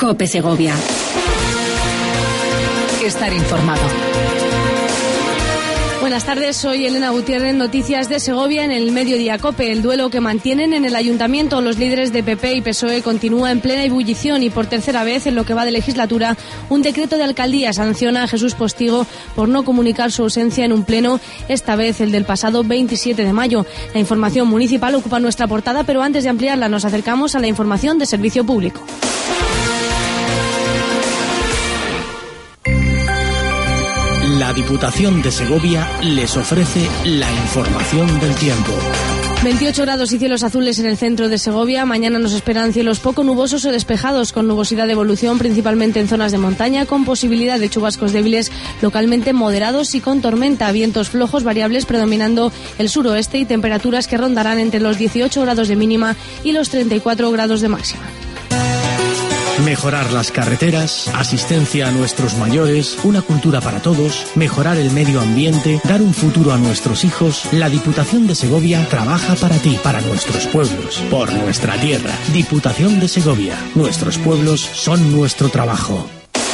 COPE Segovia. Estar informado. Buenas tardes, soy Elena Gutiérrez, noticias de Segovia en el Mediodía COPE. El duelo que mantienen en el Ayuntamiento los líderes de PP y PSOE continúa en plena ebullición y por tercera vez en lo que va de legislatura un decreto de alcaldía sanciona a Jesús Postigo por no comunicar su ausencia en un pleno, esta vez el del pasado 27 de mayo. La información municipal ocupa nuestra portada, pero antes de ampliarla nos acercamos a la información de servicio público. La Diputación de Segovia les ofrece la información del tiempo. 28 grados y cielos azules en el centro de Segovia. Mañana nos esperan cielos poco nubosos o despejados, con nubosidad de evolución principalmente en zonas de montaña, con posibilidad de chubascos débiles localmente moderados y con tormenta. Vientos flojos variables predominando el suroeste y temperaturas que rondarán entre los 18 grados de mínima y los 34 grados de máxima. Mejorar las carreteras, asistencia a nuestros mayores, una cultura para todos, mejorar el medio ambiente, dar un futuro a nuestros hijos. La Diputación de Segovia trabaja para ti, para nuestros pueblos, por nuestra tierra. Diputación de Segovia. Nuestros pueblos son nuestro trabajo.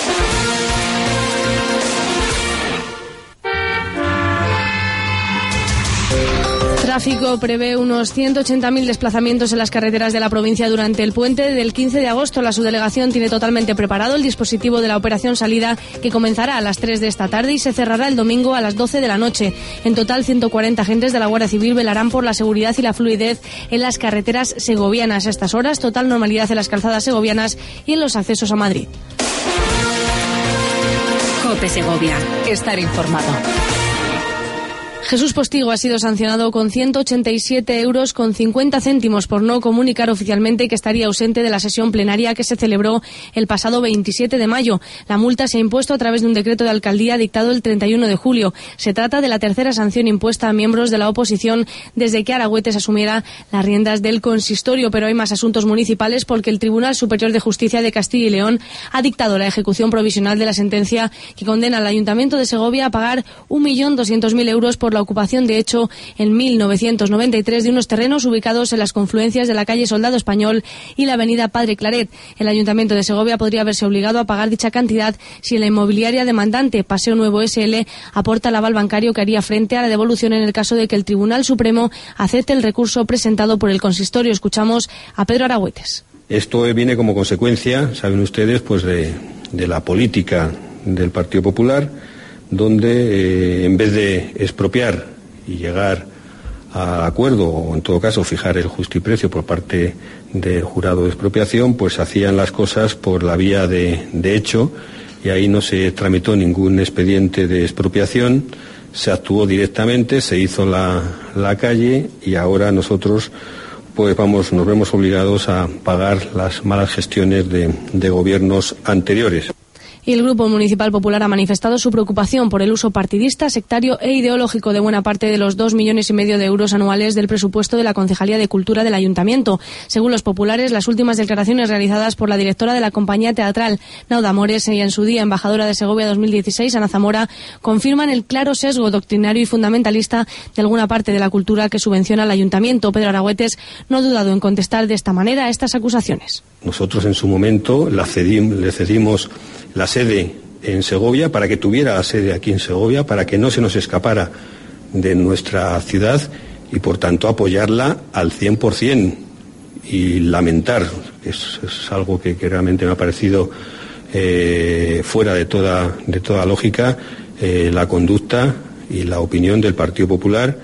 Tráfico prevé unos 180.000 desplazamientos en las carreteras de la provincia durante el puente del 15 de agosto. La subdelegación tiene totalmente preparado el dispositivo de la operación salida, que comenzará a las 3 de esta tarde y se cerrará el domingo a las 12 de la noche. En total, 140 agentes de la Guardia Civil velarán por la seguridad y la fluidez en las carreteras segovianas. A estas horas, total normalidad en las calzadas segovianas y en los accesos a Madrid. COPE Segovia. Estar informado. Jesús Postigo ha sido sancionado con 187 euros con 50 céntimos por no comunicar oficialmente que estaría ausente de la sesión plenaria que se celebró el pasado 27 de mayo. La multa se ha impuesto a través de un decreto de alcaldía dictado el 31 de julio. Se trata de la tercera sanción impuesta a miembros de la oposición desde que Aragüetes asumiera las riendas del consistorio, pero hay más asuntos municipales porque el Tribunal Superior de Justicia de Castilla y León ha dictado la ejecución provisional de la sentencia que condena al Ayuntamiento de Segovia a pagar 1.200.000 euros por la ocupación de hecho en 1993 de unos terrenos ubicados en las confluencias de la calle Soldado Español y la avenida Padre Claret. El Ayuntamiento de Segovia podría verse obligado a pagar dicha cantidad si la inmobiliaria demandante, Paseo Nuevo SL, aporta el aval bancario que haría frente a la devolución en el caso de que el Tribunal Supremo acepte el recurso presentado por el consistorio. Escuchamos a Pedro Aragüetes. Esto viene como consecuencia, saben ustedes, pues de la política del Partido Popular, donde en vez de expropiar y llegar a acuerdo, o en todo caso fijar el justiprecio por parte del jurado de expropiación, pues hacían las cosas por la vía de hecho, y ahí no se tramitó ningún expediente de expropiación, se actuó directamente, se hizo la calle, y ahora nosotros pues nos vemos obligados a pagar las malas gestiones de gobiernos anteriores. Y el Grupo Municipal Popular ha manifestado su preocupación por el uso partidista, sectario e ideológico de buena parte de los 2,5 millones de euros anuales del presupuesto de la Concejalía de Cultura del Ayuntamiento. Según los populares, las últimas declaraciones realizadas por la directora de la compañía teatral, Nauda Mores, y en su día embajadora de Segovia 2016, Ana Zamora, confirman el claro sesgo doctrinario y fundamentalista de alguna parte de la cultura que subvenciona al Ayuntamiento. Pedro Aragüetes no ha dudado en contestar de esta manera a estas acusaciones. Nosotros en su momento le cedimos la sede en Segovia para que tuviera la sede aquí en Segovia, para que no se nos escapara de nuestra ciudad y por tanto apoyarla al 100% y lamentar, es algo que realmente me ha parecido fuera de toda lógica, la conducta y la opinión del Partido Popular.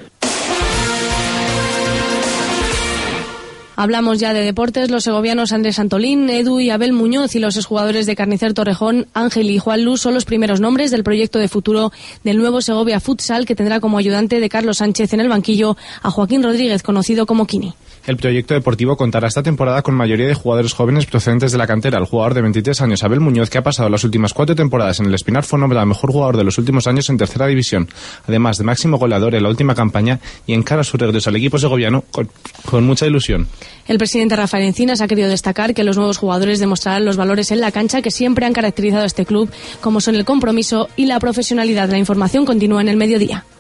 Hablamos ya de deportes. Los segovianos Andrés Antolín, Edu y Abel Muñoz y los exjugadores de Carnicer Torrejón, Ángel y Juan Luz, son los primeros nombres del proyecto de futuro del nuevo Segovia Futsal, que tendrá como ayudante de Carlos Sánchez en el banquillo a Joaquín Rodríguez, conocido como Kini. El proyecto deportivo contará esta temporada con mayoría de jugadores jóvenes procedentes de la cantera. El jugador de 23 años, Abel Muñoz, que ha pasado las últimas 4 temporadas en el Espinar, fue nombrado mejor jugador de los últimos años en tercera división, además de máximo goleador en la última campaña, y encara su regreso al equipo segoviano con mucha ilusión. El presidente Rafael Encinas ha querido destacar que los nuevos jugadores demostrarán los valores en la cancha que siempre han caracterizado a este club, como son el compromiso y la profesionalidad. La información continúa en el mediodía.